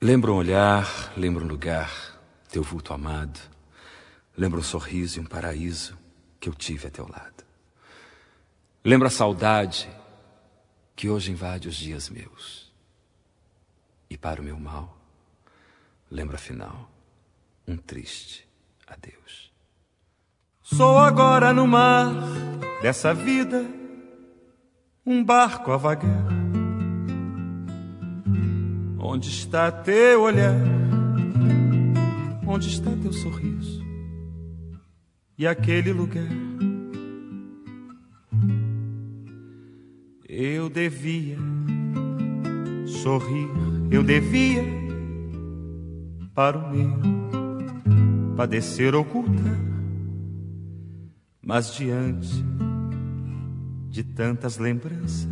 Lembro um olhar, lembro um lugar, teu vulto amado. Lembro um sorriso e um paraíso que eu tive a teu lado. Lembro a saudade que hoje invade os dias meus. E para o meu mal, lembro afinal um triste adeus. Sou agora no mar dessa vida, um barco a vagar. Onde está teu olhar? Onde está teu sorriso? E aquele lugar? Eu devia sorrir, eu devia para o meu padecer ocultar. Mas diante de tantas lembranças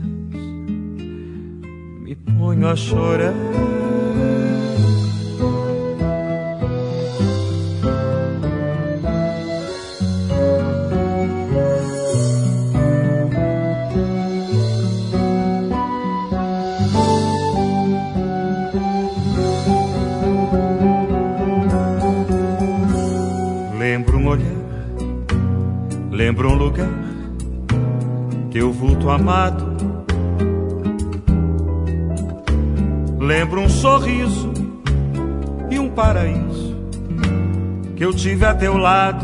me ponho a chorar. Lembro um olhar, lembro um lugar, teu vulto amado. Lembro um sorriso e um paraíso que eu tive a teu lado.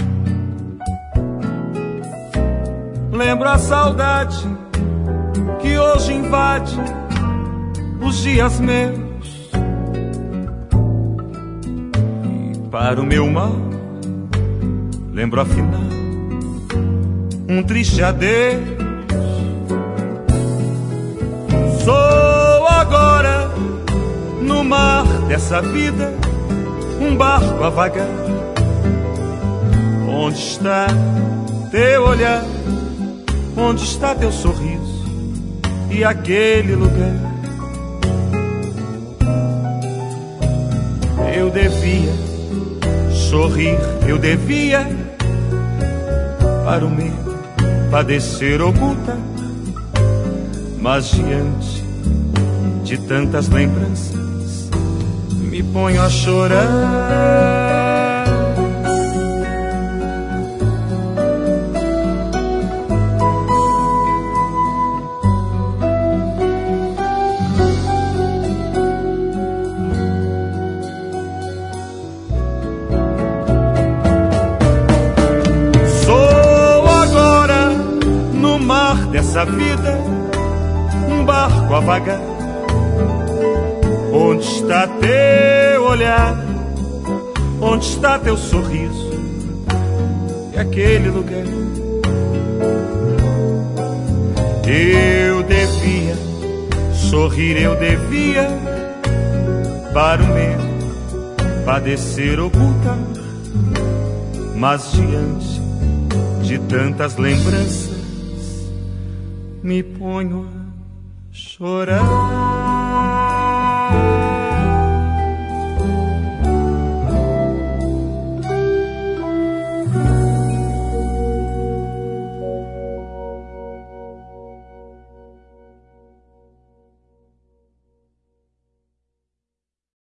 Lembro a saudade que hoje invade os dias meus. E para o meu mal, lembro afinal um triste adeus. Sou agora no mar dessa vida, um barco a vagar. Onde está teu olhar? Onde está teu sorriso? E aquele lugar? Eu devia sorrir, eu devia para o meu padecer ocultar. Mas diante de tantas lembranças me ponho a chorar. Sou agora no mar dessa vida, um barco a vagar. Onde está teu olhar? Onde está teu sorriso? E aquele lugar? Eu devia sorrir, eu devia para o meu padecer ocultar. Mas diante de tantas lembranças me ponho a chorar.